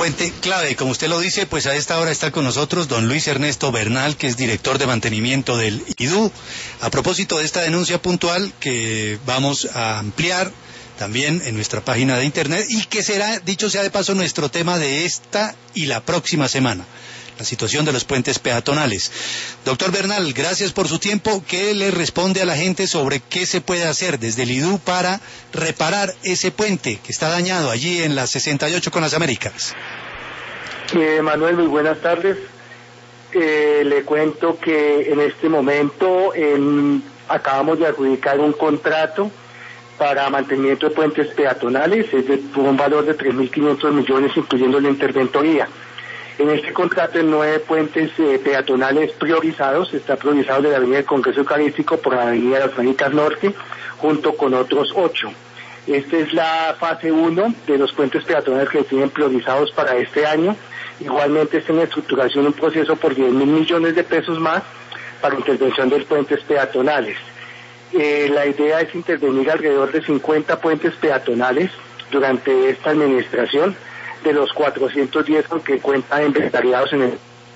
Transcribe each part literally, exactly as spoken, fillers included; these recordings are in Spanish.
puente clave, como usted lo dice, pues a esta hora está con nosotros don Luis Ernesto Bernal, que es director de mantenimiento del I D U, a propósito de esta denuncia puntual que vamos a ampliar también en nuestra página de internet y que será, dicho sea de paso, nuestro tema de esta y la próxima semana, la situación de los puentes peatonales. Doctor Bernal, gracias por su tiempo. ¿Qué le responde a la gente sobre qué se puede hacer desde el I D U para reparar ese puente que está dañado allí en la sesenta y ocho con las Américas? Eh, Manuel, muy buenas tardes. Eh, le cuento que en este momento eh, acabamos de adjudicar un contrato para mantenimiento de puentes peatonales, es de por un valor de tres mil quinientos millones, incluyendo la interventoría. En este contrato, en nueve puentes eh, peatonales priorizados, está priorizado de la Avenida del Congreso Eucarístico por la Avenida de las Américas Norte, junto con otros ocho. Esta es la fase uno de los puentes peatonales que tienen priorizados para este año. Igualmente está en estructuración un proceso por diez mil millones de pesos más para intervención de puentes peatonales. Eh, la idea es intervenir alrededor de cincuenta puentes peatonales durante esta administración, de los cuatrocientos diez que cuentan inventariados en el...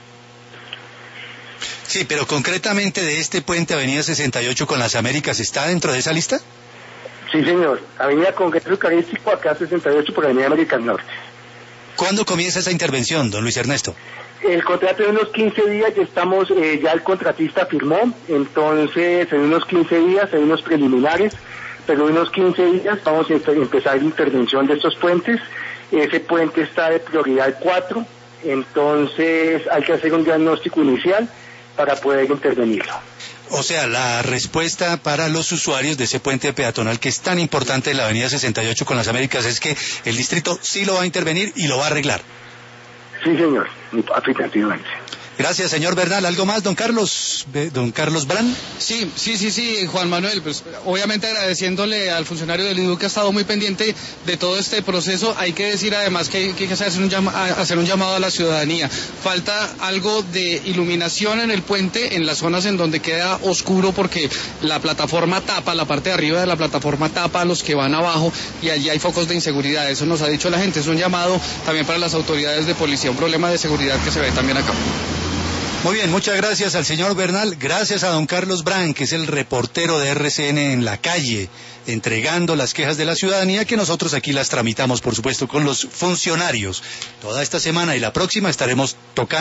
Sí, pero concretamente de este puente Avenida sesenta y ocho con las Américas, ¿está dentro de esa lista? Sí, señor. Avenida Congreso Eucarístico, acá sesenta y ocho por la Avenida Américas Norte. ¿Cuándo comienza esa intervención, don Luis Ernesto? El contrato de unos quince días, ya estamos, eh, ya el contratista firmó, entonces en unos quince días, en unos preliminares, pero en unos quince días vamos a empezar la intervención de estos puentes. Ese puente está de prioridad cuatro, entonces hay que hacer un diagnóstico inicial para poder intervenirlo. O sea, la respuesta para los usuarios de ese puente peatonal que es tan importante en la Avenida sesenta y ocho con las Américas es que el distrito sí lo va a intervenir y lo va a arreglar. Sí, señor, afirmativamente. Gracias, señor Bernal. ¿Algo más, don Carlos? ¿Don Carlos Bran? Sí, sí, sí, sí, Juan Manuel, pues obviamente agradeciéndole al funcionario del I D U que ha estado muy pendiente de todo este proceso. Hay que decir además que hay que hacer un, llama, hacer un llamado a la ciudadanía. Falta algo de iluminación en el puente, en las zonas en donde queda oscuro, porque la plataforma tapa, la parte de arriba de la plataforma tapa a los que van abajo y allí hay focos de inseguridad. Eso nos ha dicho la gente. Es un llamado también para las autoridades de policía, un problema de seguridad que se ve también acá. Muy bien, muchas gracias al señor Bernal, gracias a don Carlos Bran, que es el reportero de R C N en la calle, entregando las quejas de la ciudadanía, que nosotros aquí las tramitamos, por supuesto, con los funcionarios. Toda esta semana y la próxima estaremos tocando